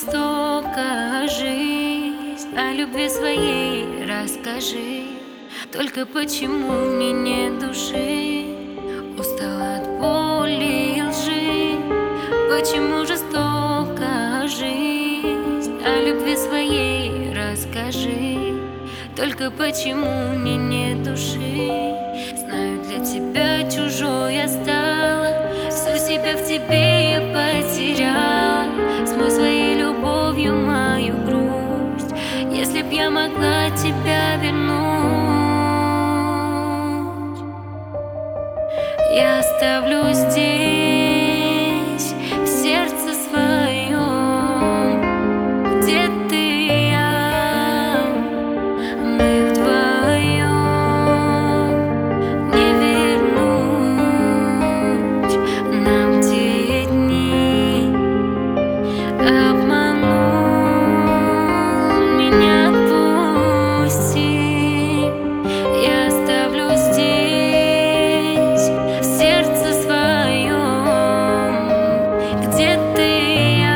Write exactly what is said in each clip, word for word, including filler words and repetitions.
жестока жизнь, о любви своей расскажи. Только почему мне нет души? Устала от боли и лжи. Почему жестока жизнь, о любви своей расскажи. Только почему мне нет души? Знаю, для тебя чужой я стала, всю себя в тебе я потеряла. Смой своей любовью мою грусть, если б я могла тебя вернуть. Я оставлю здесь, в сердце своем, где ты и я. Мы вдвоем, не вернуть нам те дни. Обманул меня, отпусти. Я оставлю здесь, в сердце своем, где ты и я.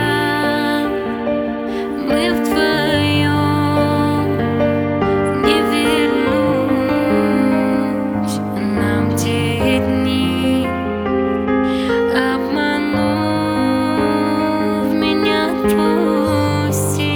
Мы вдвоем, не вернуть нам те дни. Обманув меня, отпусти.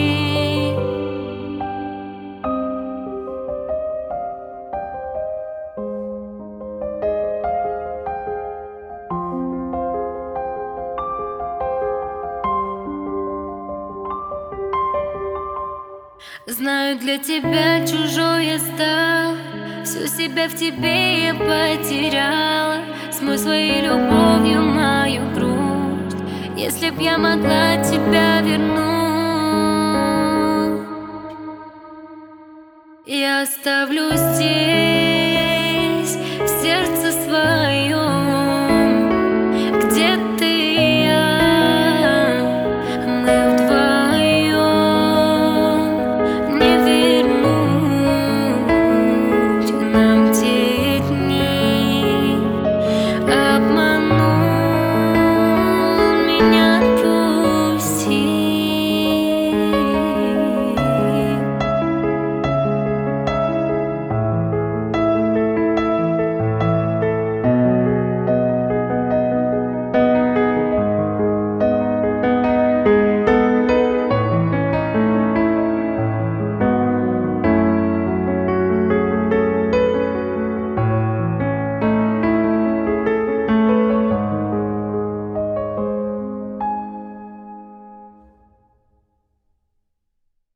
Знаю, для тебя чужой я стал, всю себя в тебе я потеряла. Смой своей любовью мою грусть, если б я могла тебя вернуть. Я оставлю здесь.